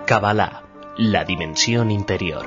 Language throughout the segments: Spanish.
Kabbalah, la dimensión interior.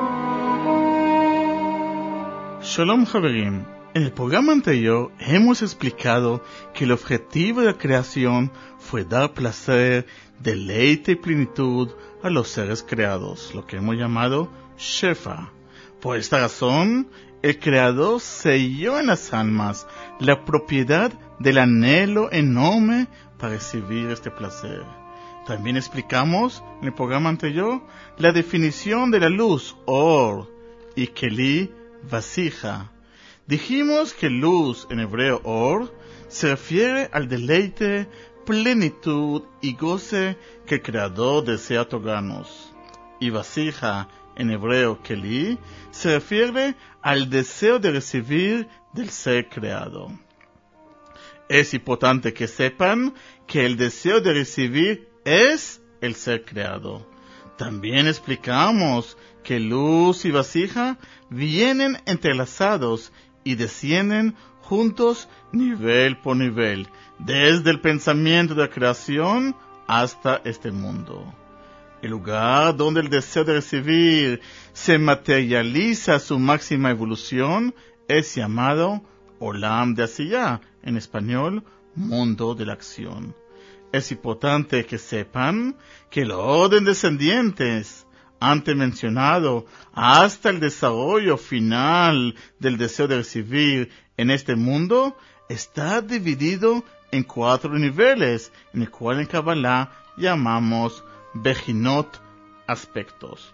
Shalom Javerim. En el programa anterior hemos explicado que el objetivo de la creación fue dar placer, deleite y plenitud a los seres creados, lo que hemos llamado Shefa. Por esta razón, el Creador selló en las almas la propiedad del anhelo enorme para recibir este placer. También explicamos en el programa anterior la definición de la luz, Or, y Keli, vasija. Dijimos que luz en hebreo Or se refiere al deleite, plenitud y goce que el Creador desea otorgarnos. Y vasija en hebreo Keli se refiere al deseo de recibir del ser creado. Es importante que sepan que el deseo de recibir es el ser creado. También explicamos que luz y vasija vienen entrelazados y descienden juntos nivel por nivel, desde el pensamiento de la creación hasta este mundo. El lugar donde el deseo de recibir se materializa su máxima evolución es llamado Olam de Asiyah, en español, mundo de la acción. Es importante que sepan que el orden descendientes, antes mencionado, hasta el desarrollo final del deseo de recibir en este mundo, está dividido en 4 niveles, en el cual en Kabbalah llamamos Bejinot, aspectos.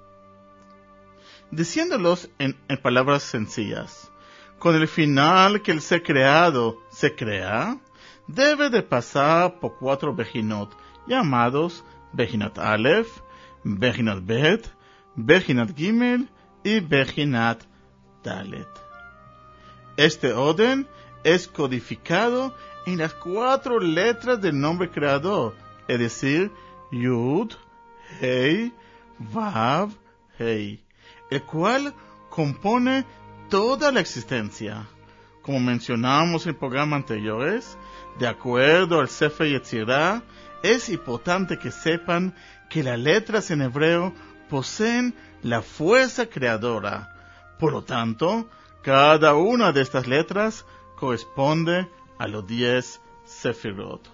Diciéndolos en palabras sencillas, con el final que el ser creado se crea, debe de pasar por 4 Bejinot, llamados Bejinat Aleph, Bejinat Bet, Bejinat Gimel y Bejinat Dalet. Este orden es codificado en las 4 letras del nombre creador, es decir, Yud, Hei, Vav, Hei, el cual compone toda la existencia. Como mencionamos en programas anteriores, de acuerdo al Sefer Yetzirah, es importante que sepan que las letras en hebreo poseen la fuerza creadora. Por lo tanto, cada una de estas letras corresponde a los 10 Sefirot.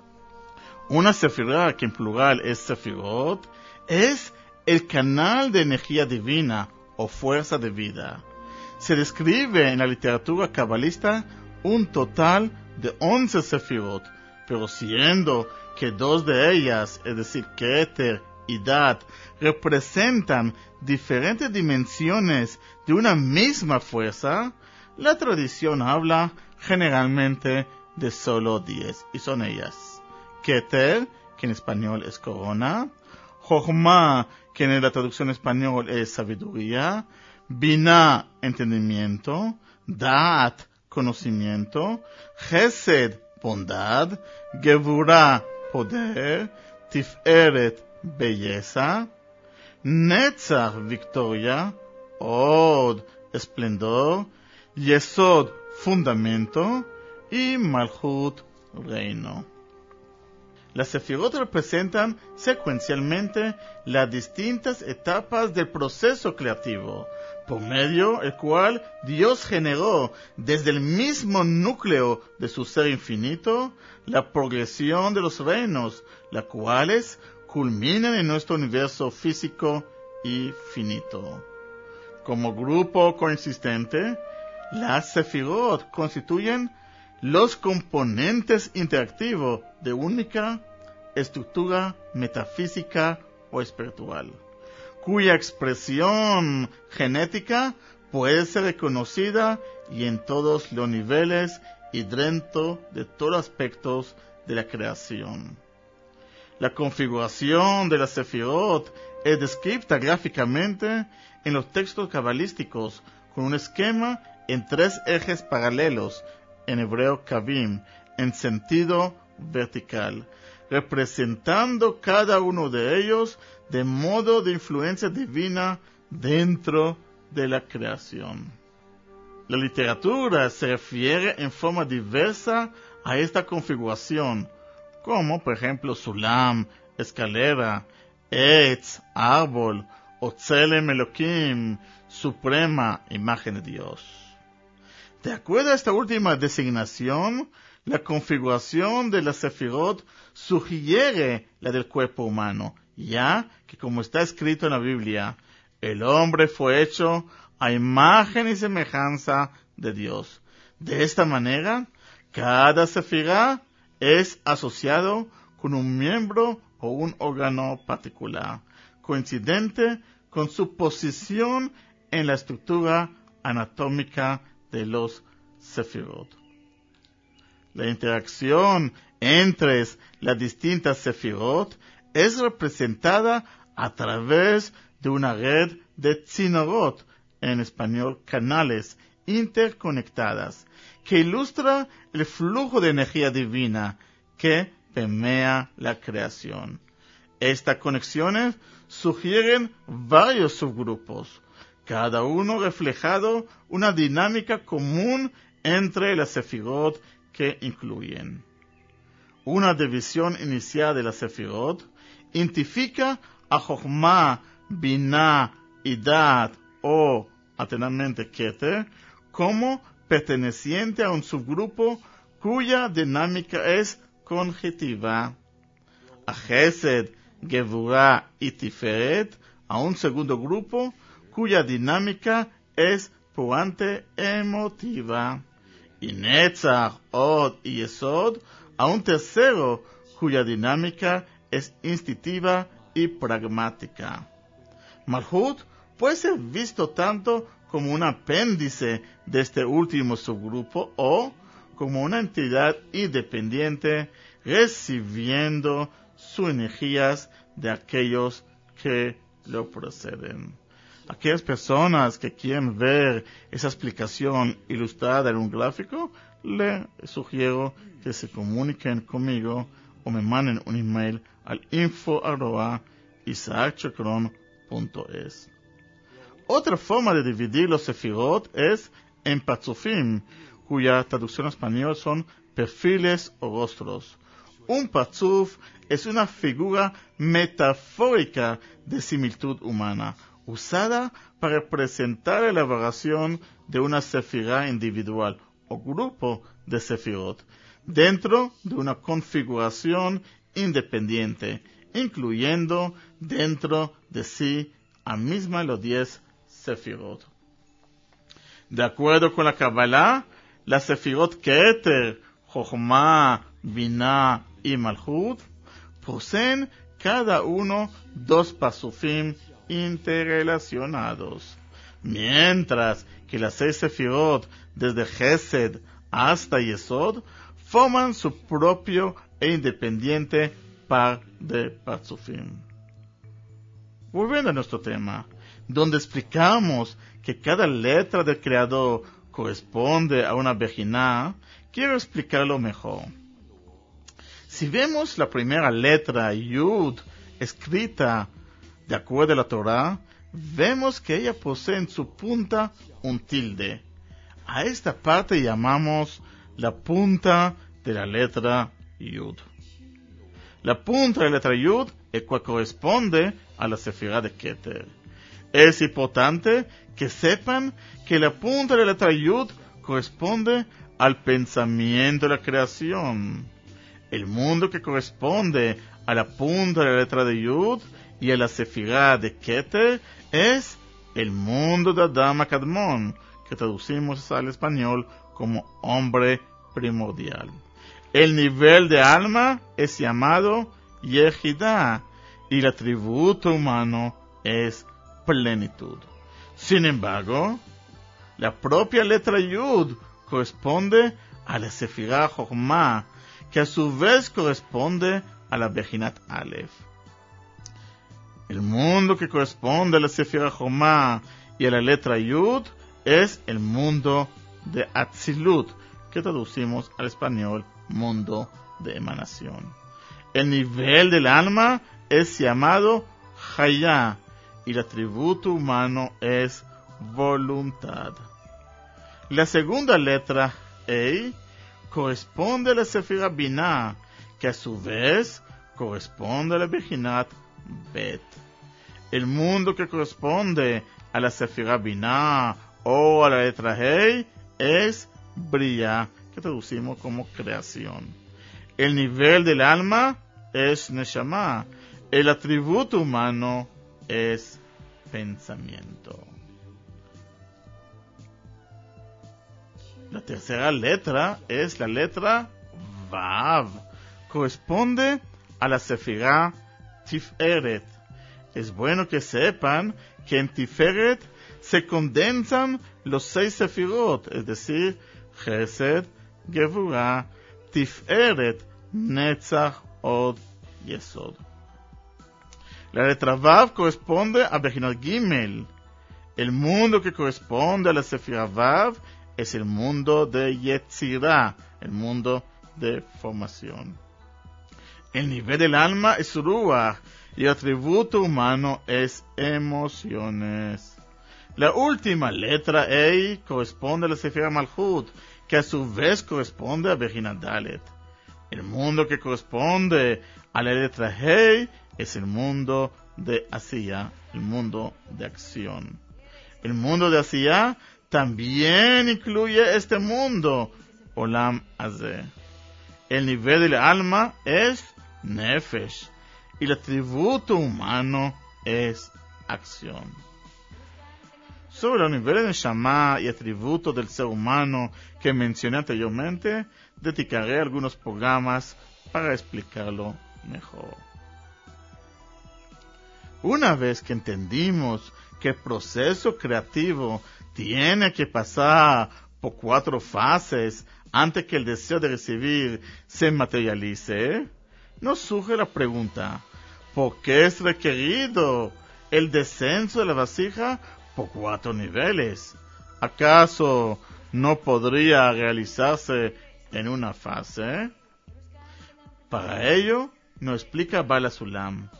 Una Sefirah, que en plural es Sefirot, es el canal de energía divina o fuerza de vida. Se describe en la literatura cabalista un total de 11 Sefirot, pero siendo que 2 de ellas, es decir, Keter y Dat, representan diferentes dimensiones de una misma fuerza, la tradición habla generalmente de solo 10, y son ellas: Keter, que en español es corona; Jochma, que en la traducción en español es sabiduría; Binah, entendimiento; Daat, conocimiento; Chesed, bondad; Gevurah, poder; Tiferet, belleza; Netzach, victoria; Od, esplendor; Yesod, fundamento; y Malchut, reino. Las Sefirot representan secuencialmente las distintas etapas del proceso creativo, por medio del cual Dios generó desde el mismo núcleo de su ser infinito la progresión de los reinos, las cuales culminan en nuestro universo físico y finito. Como grupo consistente, las Sefirot constituyen los componentes interactivos de única estructura metafísica o espiritual, cuya expresión genética puede ser reconocida y en todos los niveles y dentro de todos los aspectos de la creación. La configuración de las Sefirot es descrita gráficamente en los textos cabalísticos con un esquema en 3 ejes paralelos, en hebreo Kavim, en sentido vertical, representando cada uno de ellos de modo de influencia divina dentro de la creación. La literatura se refiere en forma diversa a esta configuración, como por ejemplo sulam, escalera, Etz, árbol, o Tselem Elohim, suprema imagen de Dios. De acuerdo a esta última designación, la configuración de la Sefirot sugiere la del cuerpo humano, ya que, como está escrito en la Biblia, el hombre fue hecho a imagen y semejanza de Dios. De esta manera, cada sefirá es asociado con un miembro o un órgano particular, coincidente con su posición en la estructura anatómica de los sefirot. La interacción entre las distintas sefirot es representada a través de una red de tzinorot, en español canales interconectadas, que ilustra el flujo de energía divina que permea la creación. Estas conexiones sugieren varios subgrupos, cada uno reflejado una dinámica común entre las sefirot que incluyen. Una división inicial de las sefirot identifica a Jochma, Binah y Dat, o alternadamente Keter, como perteneciente a un subgrupo cuya dinámica es conjetiva. A Chesed, Gevurah y Tiferet, a un segundo grupo cuya dinámica es puante emotiva. Y Netzach, Od y Yesod, a un tercero cuya dinámica es instintiva y pragmática. Malhut puede ser visto tanto como un apéndice de este último subgrupo o como una entidad independiente recibiendo sus energías de aquellos que lo preceden. Aquellas personas que quieren ver esa explicación ilustrada en un gráfico, les sugiero que se comuniquen conmigo o me manden un email al info@isaacchacron.es. Otra forma de dividir los sefirot es en patzufim, cuya traducción en español son perfiles o rostros. Un patzuf es una figura metafórica de similitud humana, usada para representar la elaboración de una sefirá individual o grupo de sefirot, dentro de una configuración independiente, incluyendo dentro de sí a misma los 10 sefirot. De acuerdo con la Kabbalah, las sefirot Keter, Jochma, Binah y Malhut poseen cada uno 2 pasufim interrelacionados, mientras que las 6 sefirot desde Chesed hasta Yesod forman su propio e independiente par de pasufim. Volviendo a nuestro tema, donde explicamos que cada letra del Creador corresponde a una Bejiná, quiero explicarlo mejor. Si vemos la primera letra, Yud, escrita de acuerdo a la Torah, vemos que ella posee en su punta un tilde. A esta parte llamamos la punta de la letra Yud. La punta de la letra Yud es cual corresponde a la sefirá de Keter. Es importante que sepan que la punta de la letra Yud corresponde al pensamiento de la creación. El mundo que corresponde a la punta de la letra de Yud y a la sefirá de Keter es el mundo de Adam Kadmon, que traducimos al español como hombre primordial. El nivel de alma es llamado Yehidá y el atributo humano es plenitud. Sin embargo, la propia letra Yud corresponde a la sefirá Jochma, que a su vez corresponde a la Bejinat Aleph. El mundo que corresponde a la sefirá Jochma y a la letra Yud es el mundo de Atzilut, que traducimos al español mundo de emanación. El nivel del alma es llamado Hayá y el atributo humano es voluntad. La segunda letra, Ei, corresponde a la sefirá Binah, que a su vez corresponde a la Bejinat Bet. El mundo que corresponde a la Sefirá Binah o a la letra Hei es Bria, que traducimos como creación. El nivel del alma es Neshama. El atributo humano es pensamiento. La tercera letra es la letra Vav. Corresponde a la Sefirá Tiferet. Es bueno que sepan que en Tiferet se condensan los 6 Sefirot, es decir, Chesed, Gevurah, Tiferet, Netzach, Od, Yesod. La letra Vav corresponde a Bejinot Gimel. El mundo que corresponde a la Sefirá Vav es el mundo de Yetzirah, el mundo de formación. El nivel del alma es Ruach y el atributo humano es emociones. La última letra Ei corresponde a la Sefirá Malchut, que a su vez corresponde a Bejinat Dalet. El mundo que corresponde a la letra Hei es el mundo de Asiyah, el mundo de acción. El mundo de Asiyah también incluye este mundo, Olam Hazeh. El nivel del alma es Nefesh y el atributo humano es acción. Sobre los niveles de Neshama y atributos del ser humano que mencioné anteriormente, dedicaré algunos programas para explicarlo mejor. Una vez que entendimos que el proceso creativo tiene que pasar por 4 fases antes que el deseo de recibir se materialice, nos surge la pregunta: ¿por qué es requerido el descenso de la vasija por 4 niveles? ¿Acaso no podría realizarse en una fase? Para ello, nos explica Bala Sulam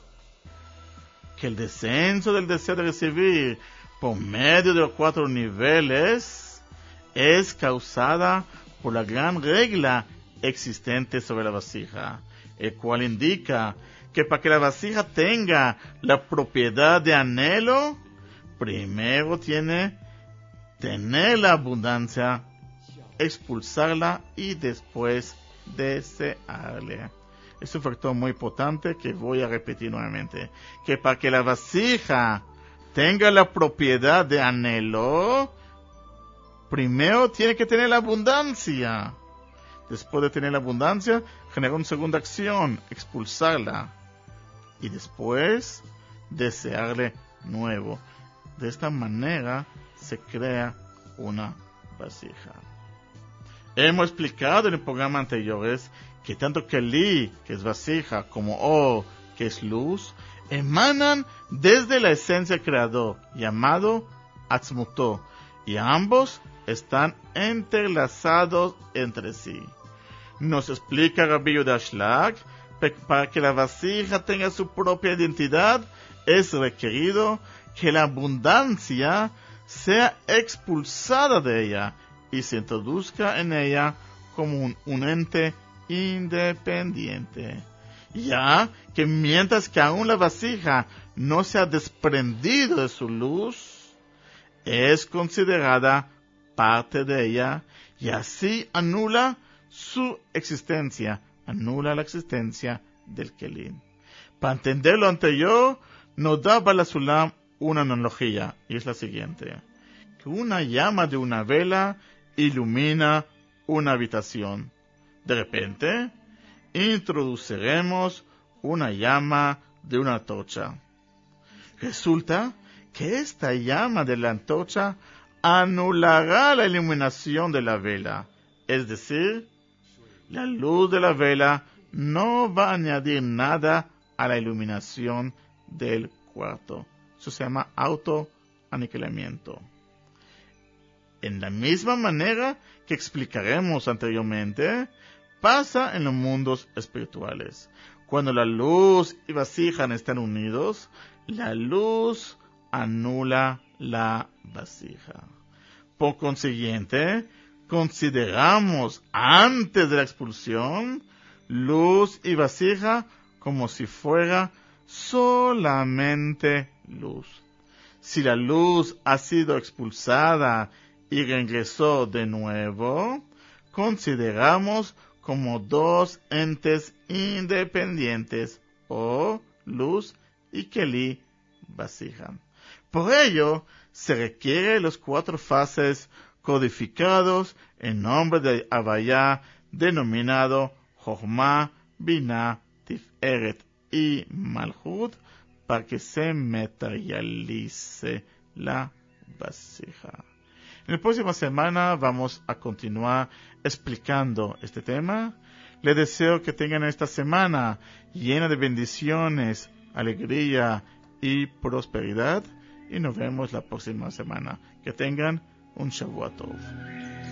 que el descenso del deseo de recibir por medio de los 4 niveles es causada por la gran regla existente sobre la vasija, el cual indica que para que la vasija tenga la propiedad de anhelo, primero tiene tener la abundancia, expulsarla y después desearle. Es un factor muy importante que voy a repetir nuevamente, que para que la vasija tenga la propiedad de anhelo, primero tiene que tener la abundancia. Después de tener la abundancia, genera una segunda acción, expulsarla. Y después, desearle nuevo. De esta manera se crea una vasija. Hemos explicado en el programa anteriores que tanto Keli, que es vasija, como O, que es luz, emanan desde la esencia del Creador, llamado Atzmuto, y ambos están entrelazados entre sí. Nos explica Rabbi Yehuda Shlag, para que la vasija tenga su propia identidad, es requerido que la abundancia sea expulsada de ella y se introduzca en ella como un ente independiente. Ya que mientras que aún la vasija no se ha desprendido de su luz, es considerada parte de ella y así anula su existencia, anula la existencia del Kelim. Para entender lo anterior, nos da Bala Sulam una analogía, y es la siguiente: que una llama de una vela ilumina una habitación. De repente, introduciremos una llama de una antorcha. Resulta que esta llama de la antorcha anulará la iluminación de la vela, es decir, la luz de la vela no va a añadir nada a la iluminación del cuarto. Eso se llama autoaniquilamiento. En la misma manera que explicaremos anteriormente, pasa en los mundos espirituales. Cuando la luz y vasija están unidos, la luz anula la vasija. Por consiguiente, consideramos antes de la expulsión luz y vasija como si fuera solamente luz. Si la luz ha sido expulsada y regresó de nuevo, consideramos como dos entes independientes, o luz y keli vasija. Por ello, se requiere los 4 fases codificados en nombre de Havaya, denominado Jochma, Binah, Tiferet y Malhut, para que se materialice la vasija. En la próxima semana vamos a continuar explicando este tema. Les deseo que tengan esta semana llena de bendiciones, alegría y prosperidad. Y nos vemos la próxima semana. Que tengan un Shavua Tov.